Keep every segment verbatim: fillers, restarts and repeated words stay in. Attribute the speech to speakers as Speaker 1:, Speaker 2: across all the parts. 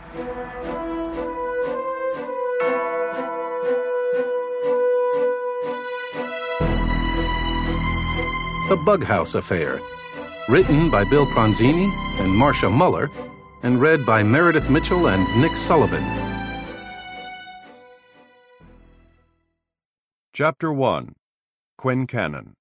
Speaker 1: The Bughouse Affair, written by Bill Pronzini and Marcia Muller, and read by Meredith Mitchell and Nick Sullivan.
Speaker 2: Chapter one. Quincannon.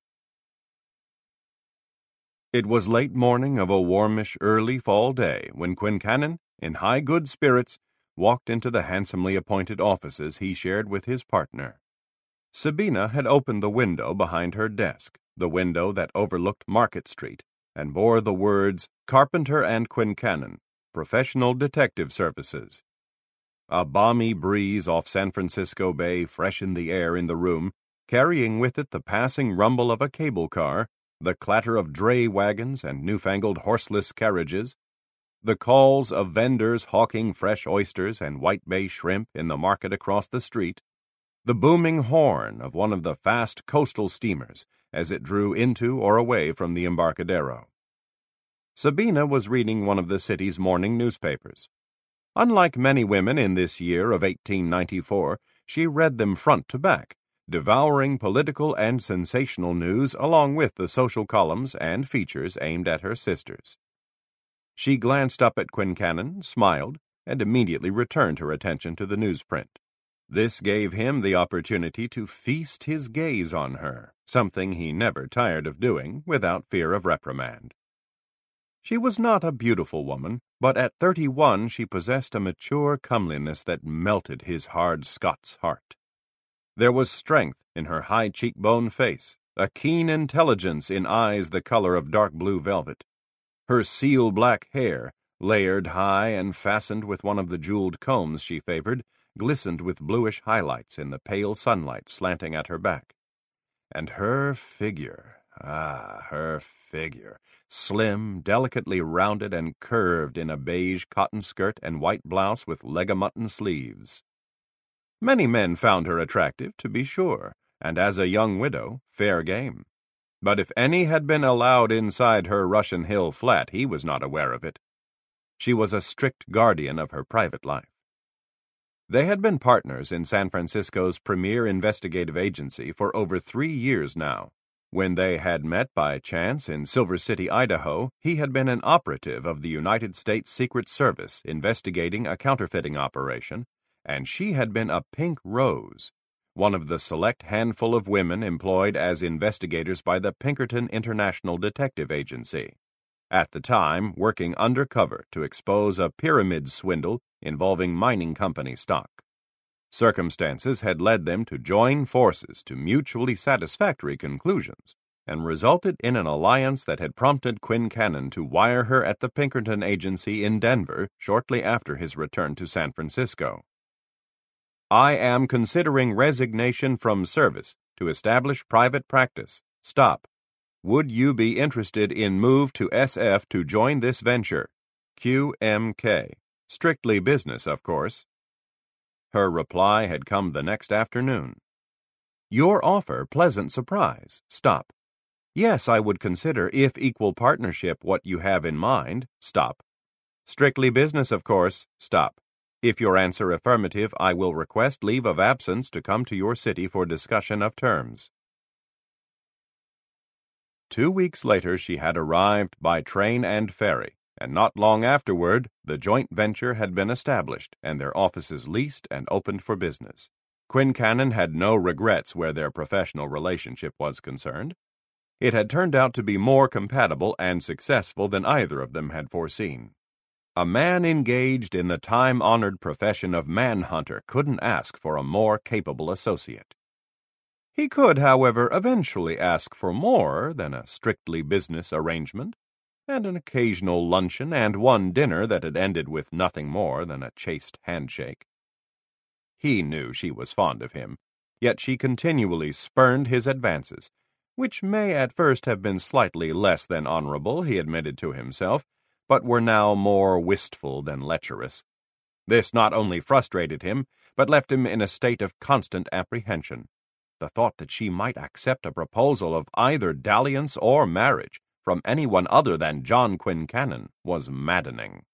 Speaker 2: It was late morning of a warmish early fall day when Quincannon, in high good spirits, walked into the handsomely appointed offices he shared with his partner. Sabina had opened the window behind her desk, the window that overlooked Market Street, and bore the words Carpenter and Quincannon, Professional Detective Services. A balmy breeze off San Francisco Bay freshened the air in the room, carrying with it the passing rumble of a cable car, the clatter of dray wagons and newfangled horseless carriages, the calls of vendors hawking fresh oysters and white bay shrimp in the market across the street, the booming horn of one of the fast coastal steamers as it drew into or away from the Embarcadero. Sabina was reading one of the city's morning newspapers. Unlike many women in this year of eighteen ninety-four, she read them front to back, devouring political and sensational news along with the social columns and features aimed at her sisters. She glanced up at Quincannon, smiled, and immediately returned her attention to the newsprint. This gave him the opportunity to feast his gaze on her, something he never tired of doing without fear of reprimand. She was not a beautiful woman, but at thirty-one she possessed a mature comeliness that melted his hard Scots heart. There was strength in her high cheekbone face, a keen intelligence in eyes the color of dark blue velvet. Her seal-black hair, layered high and fastened with one of the jeweled combs she favored, glistened with bluish highlights in the pale sunlight slanting at her back. And her figure, ah, her figure, slim, delicately rounded and curved in a beige cotton skirt and white blouse with leg-a-mutton sleeves. Many men found her attractive, to be sure, and as a young widow, fair game. But if any had been allowed inside her Russian Hill flat, he was not aware of it. She was a strict guardian of her private life. They had been partners in San Francisco's premier investigative agency for over three years now. When they had met by chance in Silver City, Idaho, he had been an operative of the United States Secret Service investigating a counterfeiting operation, and she had been a pink rose, one of the select handful of women employed as investigators by the Pinkerton International Detective Agency, at the time working undercover to expose a pyramid swindle involving mining company stock. Circumstances had led them to join forces to mutually satisfactory conclusions, and resulted in an alliance that had prompted Quincannon to wire her at the Pinkerton Agency in Denver shortly after his return to San Francisco. I am considering resignation from service to establish private practice. Stop. Would you be interested in move to S F to join this venture? Q M K. Strictly business, of course. Her reply had come the next afternoon. Your offer pleasant surprise. Stop. Yes, I would consider, if equal partnership, what you have in mind. Stop. Strictly business, of course. Stop. If your answer affirmative, I will request leave of absence to come to your city for discussion of terms. Two weeks later she had arrived by train and ferry, and not long afterward the joint venture had been established and their offices leased and opened for business. Quincannon had no regrets where their professional relationship was concerned. It had turned out to be more compatible and successful than either of them had foreseen. A man engaged in the time-honored profession of manhunter couldn't ask for a more capable associate. He could, however, eventually ask for more than a strictly business arrangement, and an occasional luncheon and one dinner that had ended with nothing more than a chaste handshake. He knew she was fond of him, yet she continually spurned his advances, which may at first have been slightly less than honorable, he admitted to himself, but were now more wistful than lecherous. This not only frustrated him, but left him in a state of constant apprehension. The thought that she might accept a proposal of either dalliance or marriage from anyone other than John Quincannon was maddening.